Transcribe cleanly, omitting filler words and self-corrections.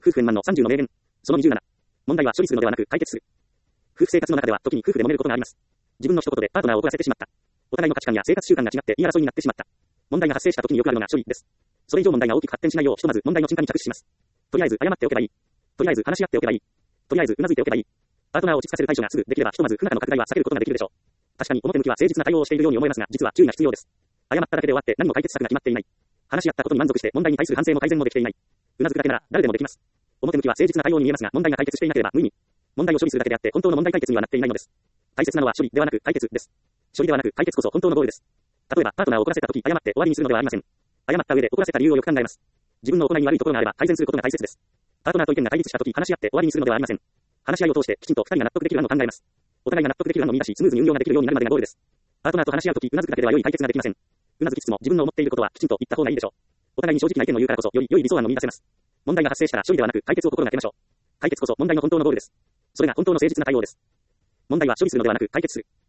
夫婦円満の30の名言。その27。問題は処理するのではなく解決する。夫婦生活の中では時に夫婦で揉めることがあります。自分の一言でパートナーを怒らせてしまった。お互いの価値観や生活習慣が違って言い争いになってしまった。問題が発生した時によくあるのが処理です。それ以上問題が大きく発展しないようひとまず問題の沈下に着手します。とりあえず謝っておけばいい。とりあえず話し合っておけばいい。とりあえずうなずいておけばいい。パートナーを落ち着かせる対処がすぐできればひとまず不仲の拡大は避けることができるでしょう。確かに表向きは誠実な対応をしているように思えますが実は注意が必要です。謝っただけで終わって何も解決策が決まっていない。話し合ったことに満足して問題に対する反省も改善もできていない。うなずくだけなら誰でもできます。表向きは誠実な対応に見えますが問題が解決していなければ無意味。問題を処理するだけであって本当の問題解決にはなっていないのです。大切なのは処理ではなく解決です。処理ではなく解決こそ本当のゴールです。例えばパートナーを怒らせた時謝って終わりにするのではありません。謝った上で怒らせた理由をよく考えます。自分の行いに悪いところがあれば改善することが大切です。パートナーと意見が対立した時話し合って終わりにするのではありません。話し合いを通してきちんと二人が納得できる案を考えます。お互いが納得できる案を見出しスムーズに運用ができるようになるまでがゴールです。パートナーと話し合う時うなずくだけでは良い解決ができません。うなずきつつも自分の思っていることはきちんと言った方がいいでしょう。お互いに正直な意見を言うからこそより良い理想案を見出せます。問題が発生したら処理ではなく解決を心がけましょう。解決こそ問題の本当のゴールです。それが本当の誠実な対応です。問題は処理するのではなく解決する。